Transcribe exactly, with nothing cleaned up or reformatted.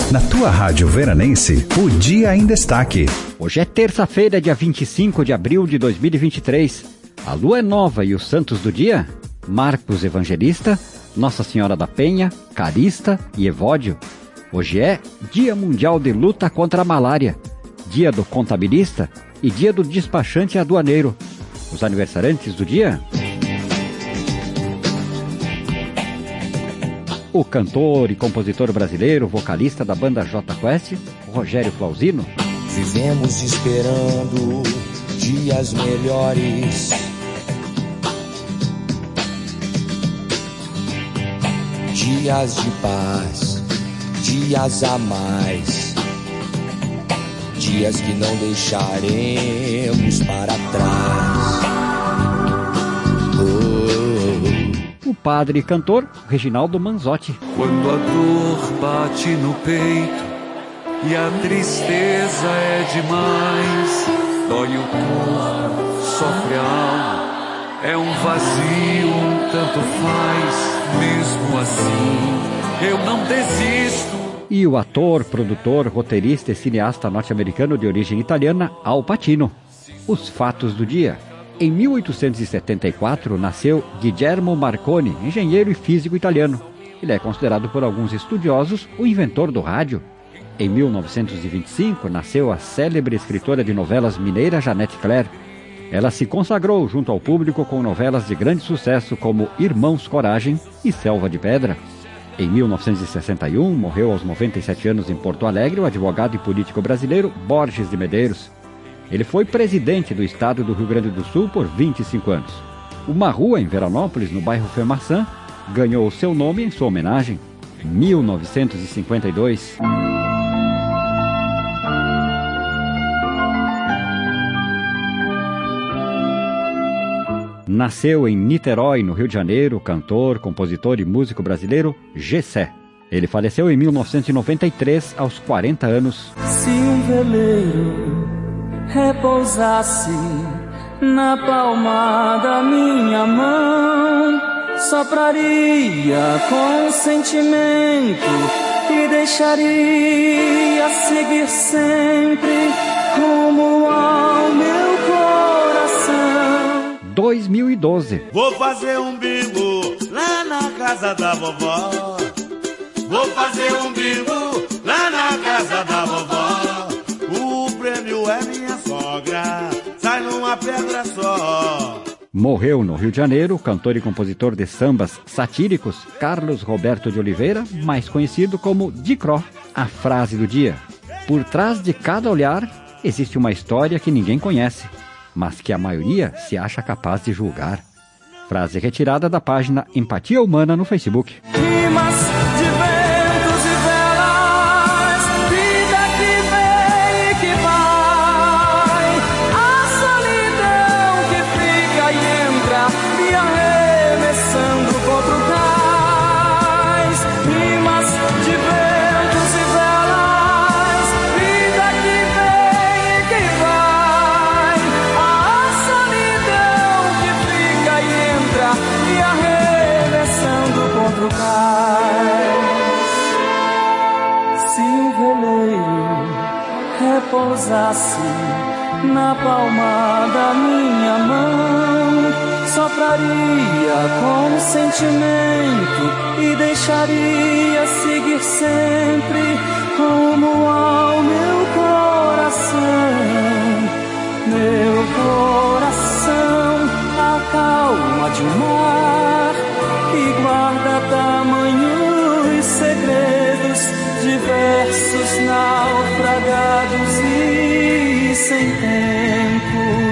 Na tua rádio veranense, o dia em destaque. Hoje é terça-feira, dia vinte e cinco de abril de dois mil e vinte e três. A lua é nova e os santos do dia? Marcos Evangelista, Nossa Senhora da Penha, Carista e Evódio. Hoje é Dia Mundial de Luta contra a Malária, Dia do Contabilista e Dia do Despachante Aduaneiro. Os aniversariantes do dia? O cantor e compositor brasileiro, vocalista da banda Jota Quest, Rogério Flauzino. Vivemos esperando dias melhores, dias de paz, dias a mais, dias que não deixaremos para trás. O padre e cantor Reginaldo Manzotti. Quando a dor bate no peito e a tristeza é demais, dói o corpo, sofre a alma, é um vazio, um tanto faz, mesmo assim eu não desisto. E o ator, produtor, roteirista e cineasta norte-americano de origem italiana, Al Pacino. Os fatos do dia. Em mil oitocentos e setenta e quatro, nasceu Guillermo Marconi, engenheiro e físico italiano. Ele é considerado por alguns estudiosos o inventor do rádio. Em mil novecentos e vinte e cinco, nasceu a célebre escritora de novelas mineira Janete Claire. Ela se consagrou junto ao público com novelas de grande sucesso como Irmãos Coragem e Selva de Pedra. Em mil novecentos e sessenta e um, morreu aos noventa e sete anos em Porto Alegre o advogado e político brasileiro Borges de Medeiros. Ele foi presidente do estado do Rio Grande do Sul por vinte e cinco anos. Uma rua em Veranópolis, no bairro Fermaçã, ganhou o seu nome em sua homenagem. mil novecentos e cinquenta e dois. Nasceu em Niterói, no Rio de Janeiro, o cantor, compositor e músico brasileiro Gessé. Ele faleceu em mil novecentos e noventa e três, aos quarenta anos. Se um veleiro repousasse na palma da minha mão, sopraria com sentimento e deixaria seguir sempre rumo ao meu coração. dois mil e doze. Vou fazer um bingo lá na casa da vovó. Vou fazer um bingo lá na casa da vovó. O prêmio é minha sogra, sai numa pedra só. Morreu no Rio de Janeiro o cantor e compositor de sambas satíricos Carlos Roberto de Oliveira, mais conhecido como Dicró. A frase do dia: por trás de cada olhar existe uma história que ninguém conhece, mas que a maioria se acha capaz de julgar. Frase retirada da página Empatia Humana no Facebook. Rimas de ventos e velas, vida que vem e que vai, a solidão que fica e entra, me arremessando contra o cais. Rimas de ventos e velas, vida que vem e que vai, a solidão que fica e entra, me arremessando contra o cais. Se um veleiro repousasse na palma da minha mão, sopraria com sentimento e deixaria seguir sempre rumo ao meu coração. Meu coração, a calma de um mar que guarda tamanhos segredos, diversos naufragados e sem tempo.